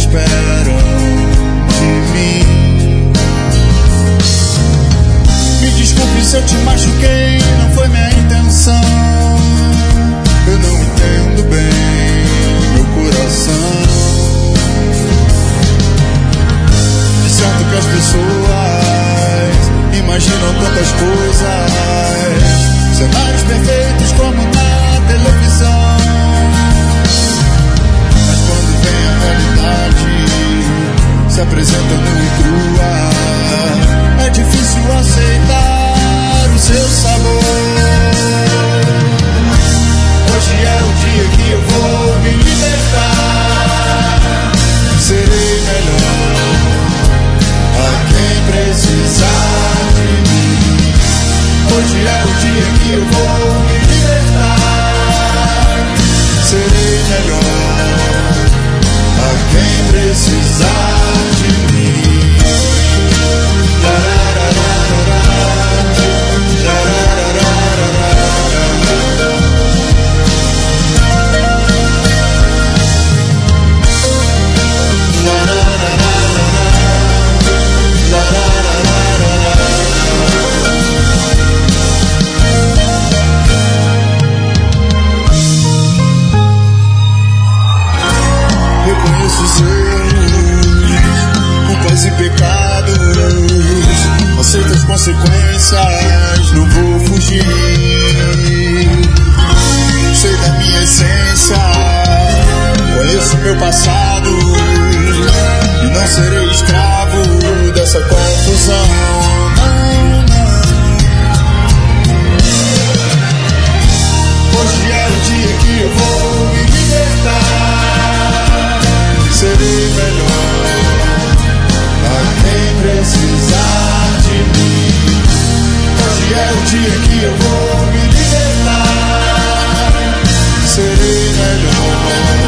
esperam de mim. Me desculpe se eu te machuquei, não foi minha intenção. Eu não entendo bem meu coração. É certo que as pessoas imaginam tantas coisas, cenários perfeitos como na televisão. Mas quando vem a realidade, se apresenta nua e crua, é difícil aceitar o seu sabor. Hoje é o dia que eu vou me libertar. Serei melhor a quem precisar de mim. Hoje é o dia que eu vou me libertar. Serei melhor a quem precisar de mim. Reconheço os erros, culpas e pecados, aceito as consequências, não vou fugir. Sei da minha essência, conheço meu passado e não serei escravo dessa confusão. Hoje é o dia que eu vou me libertar. Serei melhor a quem precisar de mim. Hoje é o dia que eu vou me libertar. Serei melhor